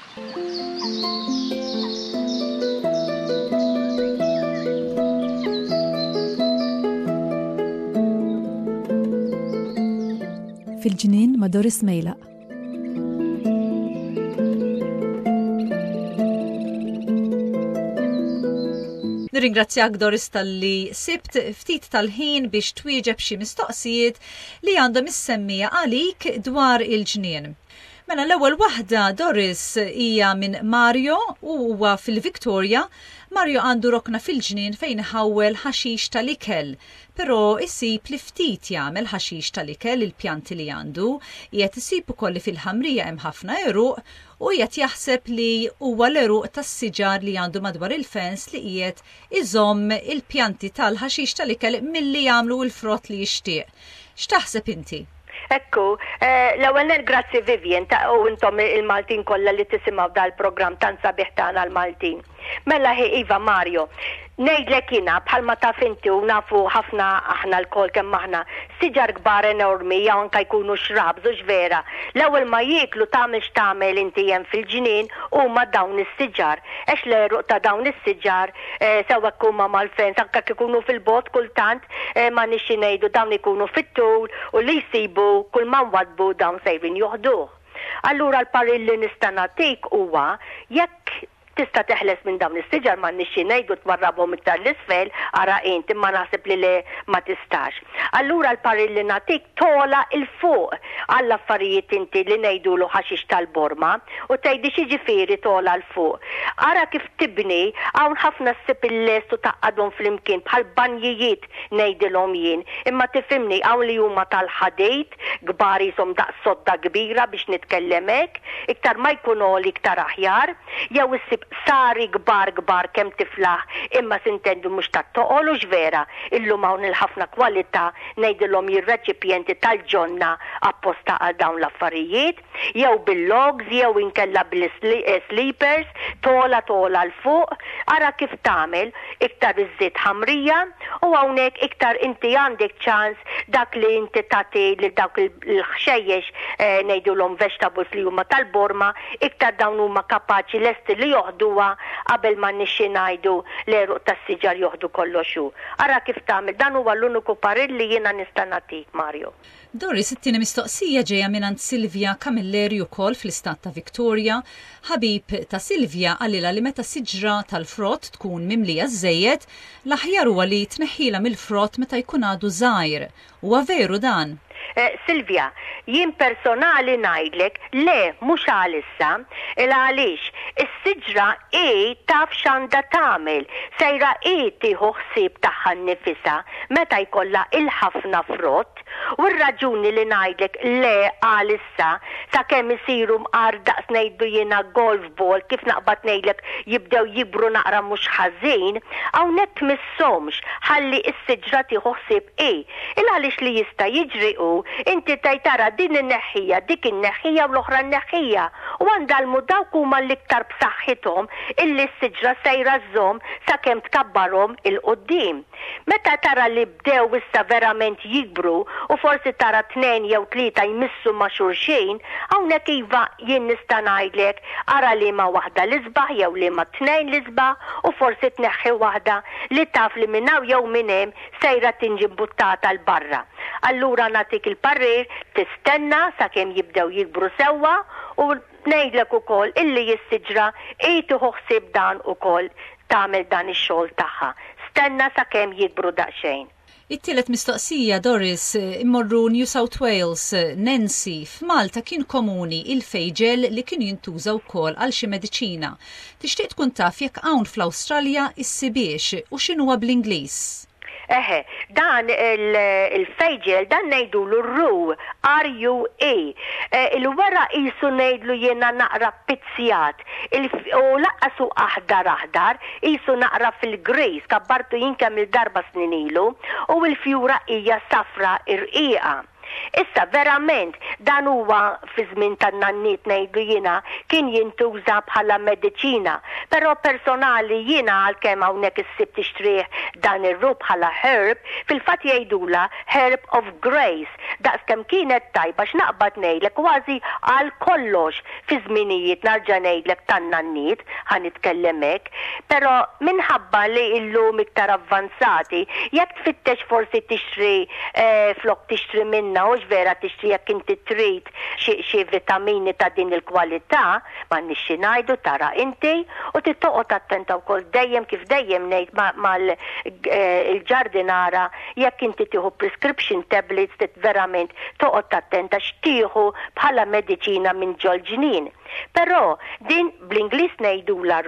في الجنين مع دوريس ميلا. Nirringrazzjak Doris tal-li sibt ftit tal-ħin biex twieġeb xi mistoqsijiet li għandhom is-semmija għalik dwar il-ġnien. Mela l-ewwel waħda Doris hija minn Mario u huwa fil-Victoria. Mario għandu rokna fil-ġnien fejn ħawwel ħaxix tal-ikel, però isib li ftit jagħmel ħaxix tal-ikel il-pjanti li għandu, qiegħed isib ukoll li fil-ħamrija hemm ħafna eruq u qiegħed jaħseb li huwa l-eruq tas-siġar li għandu madwar il-fens li qiegħed iżomm il-pjanti tal-ħaxix tal-ikel milli jagħmlu l-frott li jixtieq. X'taħseb inti? Ekku, l-ewwel grazzi Vivian u intom il-Maltin kollha li tisimgħu dal-programm tan sabiħ tagħna l-Maltin. Mela Iva Mario, ngħidlek jiena bħalma taf inti u nafu ħafna aħna l-kol kemm aħna siġar kbar enormi jew anke jkunu xrabs u x'vera. L-ewwel ma jieklu tagħmel x'tagħmel inti hemm fil-ġnien huma dawn is-siġar. Għax l-eruq ta' dawn is-siġar sewwek huma mal-fens anke ikunu fil-bot kultant ma nixxi ngħidu dawn ikunu fit-tul u li jsibu kull ma nwadbu dawn sejrin joħduh. Allura l-paril li nista' nagħtik huwa jekk tista' teħles minn dawn is-siġar ma nixxi ngħidu twarrabhom iktar l-isfel ara inti ma naħseb li ma tistax. Allura l-paril li nagħtik tola il fuq għall affarijiet inti li ngħidulu ħaxix tal-borma u tgħidi xi ġifieri tola l fuq. Ara kif tibni hawn ħafna ssib il-lest u taqadhom flimkien bħal banjijiet ngħidilhom jien. Imma tifhimni hawn li huma tal-ħadejt kbar ishom daqs sodda kbira biex nitkellem hekk, iktar ma jkunu iktar aħjar, jew issib sari kbar kemm tiflaħ imma sintendu mhux ta' toqol u x'vera illum hawn il-ħafna kwalità ngħidilhom ir-reċipjenti tal-ġonna apposta għal dawn l-affarijiet jew bil-logs jew inkella bil-sleepers tola l fuq ara kif tagħmel iktar iż-żiet ħamrija u hawnhekk iktar inti għandek ċans dak li inti tagħti lil dawk il-ħxejjex ngħidulhom vegetables li huma tal-borma iktar dawn huma kapaċi lesti li joħduha qabel ma nixxi ngħidu l-eruq tas-siġar joħdu kollox hu. Ara kif tagħmel dan huwa l-uniku paril li jiena nista' nagħtik Mario. Doris, it-tieni mistoqsija ġejja mingħand Silvia Camilleri wkoll fl-istat ta' Victoria. Ħabib ta' Silvia għalilha li meta siġra tal-frott tkun mimlija żejjed, l-aħjar huwa li tneħħilha mill-frott meta jkun għadu żgħir. Huwa veru dan? Silvia, jien personali ngħidlek le mhux għalissa għaliex is-siġra taf x'għandha tagħmel sejra tieħu ħsieb tagħha nnifisha meta jkollha il-ħafna frott u r-raġuni li ngħidlek le għalissa sakemm isiru mqar daqs ngħidu jiena golf ball kif naqbad ngħidlek jibdew jibru naqra mhux ħażin hawnhekk tmissomx ħalli s-siġra tieħu ħsieb għaliex li jista' jiġri inti tajtara din in-neħħija, dik in-neħħija u l-oħra n-neħħija u għandalmu dawk huma l-iktar b'saħħithom illi s-siġra sejra żomm sakemm tkabbarhom il-qudiem. Meta tara li bdew issa verament jikbru u forsi tara 2 jew 3 jmissu ma' xulxin, hawnhekk iva jien nista' ngħidlek ara li ma' waħda l-isbaħ jew li ma' 2 l-isbaħ u forsi tneħħi waħda li taf li minn hawn jew minn hemm sejra tinġi mbuttata l barra. Allura nagħtik il-parrir tistenna sakemm jibdew jikbru sewwa u ngħidlek ukoll illi jissiġra tieħu ħsieb dan ukoll tagħmel dan ix-xogħol tagħha. Stenna sakemm jikbru daqsxejn. It-tielet mistoqsija Doris immorru New South Wales Nancy f'Malta kien komuni il-fejġel li kien jintuża wkoll għal xi mediċina. Tixtieq tkun taf jekk hawn fl-Awstralja issibiex u x'inhuwa bl-Ingliż. Dan il-fejġel dan ngħidulu R-U-A. Il-wara qisu ngħidlu jiena naqra pizzjat u laqqasu aħdar qisu naqra fil-grejs kabbartu jien kemm il-darba snin ilu u l-fjura hija safra irqiqa. Issa verament dan huwa fi żmien tan-nannit ngħidu jiena kien jintuża bħala mediċina, però personali jiena għalkemm hawnhekk issib tixtrih dan ir-rub bħala herb, fil-fatt jgħidula herb of grace, daqskemm kienet tajba x'naqbad ngħidlek kważi għal kollox fi żminijiet narġa' ngħidlek tan-nannit ħanitkellem hekk, però minħabba li illum iktar avvanzati jekk tfittex forsi tixtri flok tixtri minna u vera tixtri jekk inti trid xi vitamini ta' din il-kwalità, m'għandniex xi ngħidu tara inti u titoqgħod attenta wkoll dejjem kif dejjem ngħid mal-ġardinara jekk inti tieħu prescription tablets verament toqgħod attenta x'tieħu bħala mediċina minn ġol ġnien. Però din bl-Ingliż ngħidula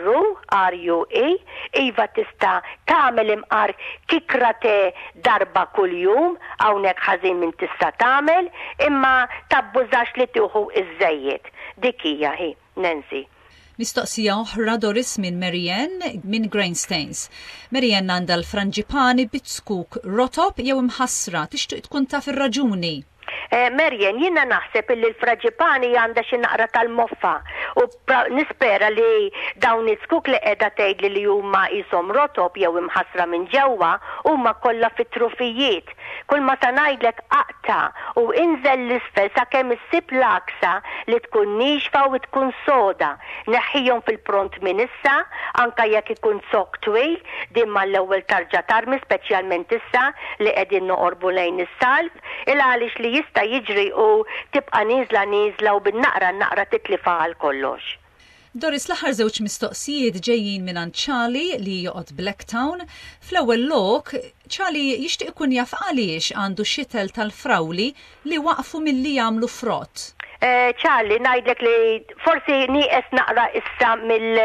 R-U-E, iva tista' tagħmel imqar kikrate darba kuljum hawnhekk ħażin min tista' tagħmel, imma tabbużax li tieħu iż-żejjed. Dik hija hi, Nancy. Mistoqsija oħra Doris minn Marianne minn Grainstains. Marianne għandha l-franġipani bitskuk rotob jew imħassra tixtieq tkun taf ir-raġuni. Marian, jiena naħseb illi l-fraġipani għandha xi naqra tal-moffa u nispera li dawn iskuk li qiegħda tgħidli li huma qishom rotob jew imħassra minn ġewwa huma kollha fit-trufijiet. Kull ma ta' ngħidlek aqta u inżel l-isfel sakemm issib l-aksa li tkun nixfa u tkun soda. Neħħihom fil-pront minn issa, anke jekk ikun sok twil, din mal-ewwel tarġa' tarmi speċjalment issa li qegħdin noqorbu lejn is-salf, il għaliex li jista' jiġri u tibqa' nieżla u bin-naqra titlifa għal kollox. Doris, l-aħħar żewġ mistoqsijiet ġejjin minn Charlie li joqgħod Blacktown. Fl-ewwel lok, Charlie jixtieq ikun jaf għaliex għandu xitel tal-frawli li waqfu milli jagħmlu frott. Charlie, ngħidlek li forsi nieqes naqra issa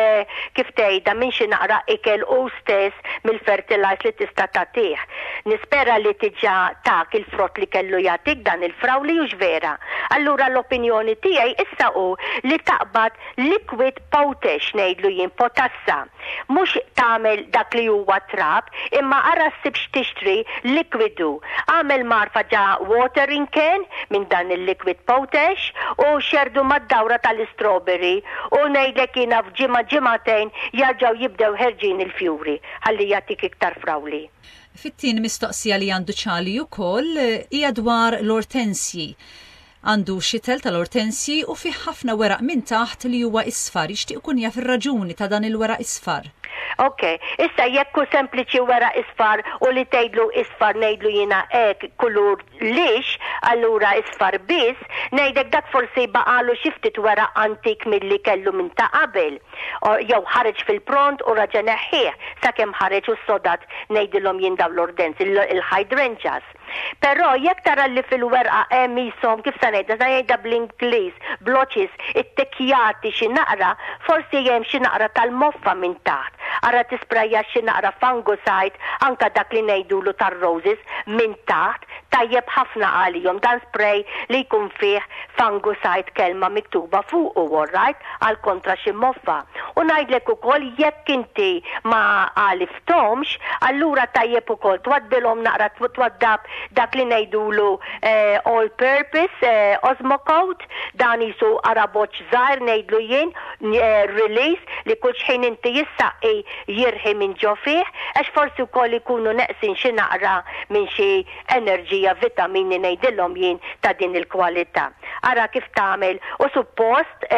kif tgħidha minn xi naqra ikel u stess mill-fertilizer li tista' tagħtih. Nispera li tiġa tak il-frott li kellu jagħtik dan il-frawli hux vera. Allura l-opinjoni tiegħi issa hu li taqbad liquid potash ngħidlu jien potassa. Mhux tagħmel dak li huwa trab, imma ara ssib x'tixtri likwidu. Għamel marfa ġa watering can minn dan il-liquid potash u xerdu mad-dawra tal-strawberry u ngħidlek jiena ġimagħtejn jarġgħu jibdew ħerġin il-fjuri ħalli jagħtik iktar frawli. Fit-tieni mistoqsija li għandu Charlie wkoll hija dwar l-ortensji. Għandu xitel tal-ortensji u fih ħafna weraq minn taħt li huwa isfar, jixtieq ikun jaf ir-raġuni ta' dan il-weraq isfar. Ok, issa jekku sempliċi wera isfar u li tgħidlu isfar ngħidlu jiena hekk kulur lix, allura isfar biss, ngħidlek dak forsi baqalu xi ftit wera antik milli kellu minn ta' qabel. Jew ħareġ fil-pront u raġa' neħħih sakemm ħareġ u sodat ngħidilhom jien dawn l-ordens il-hydrangeas. Però jekk tara li fil-werqa hemm ishom kif se ngħidha bl-Ingliż, blotches, it-tekjati xi naqra, forsi hemm xi naqra tal-moffa minn taħt. Ara tisprajja xi naqra fungicide anka dak li ngħidulu tar-roses minn taħt, tajjeb ħafna għalihom dan spray li jkun fih fungicide kelma miktuba fuq all right, għal kontra xi moffa. U ngħidlek ukoll jekk inti ma għaliftomx, allura tajjeb ukoll twaddilhom naqra twaddab dak li ngħidulu all purpose Osmocote, dan jisu araboċ żgħar ngħidlu jien release li kull xejn inti jissaqi jirħi minn ġo fih, għax forsi wkoll ikunu neqsin xi naqra minn xi enerġija vitamini ngħidilhom jien ta' din il-kwalità. Ara kif tagħmel u suppost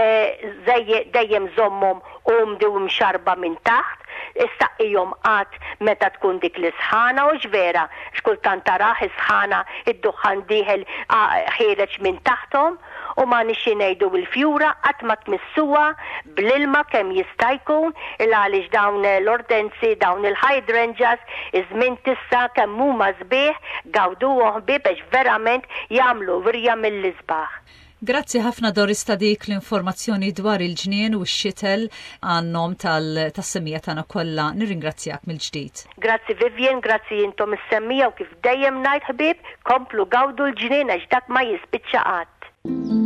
dejjem żommhom umdi u mxarba minn taħt, issaqijhom qatt meta tkun dik l-isħana u ġvera, xkultant taraħ isħana id-duħan diħel ħireġ minn taħtom u ma nixi ngħidu il-fjura qatt ma tmissuha bl-ilma kemm jista' jkun għaliex dawn l-ortensi, dawn il-hydrangeas, iż-żmien tissa kemm huma sbieħ gawduhom biex verament jagħmlu wirja mill-isbaħ. Grazzi ħafna Doris ta' dik l-informazzjoni dwar il-ġnien u x-xitel għannom tas-semmija tagħna kollha. Nirringrazzjak mill-ġdid. Grazzi Vivian, grazzi intom is-semmija u kif dejjem ngħid ħbieb, komplu gawdu l-ġnien għax dak ma jispiċċa qatt.